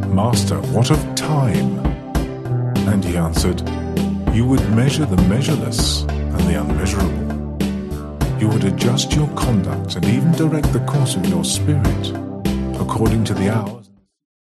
Master, what of time? And he answered, You would measure the measureless and the unmeasurable. You would adjust your conduct and even direct the course of your spirit according to the hours.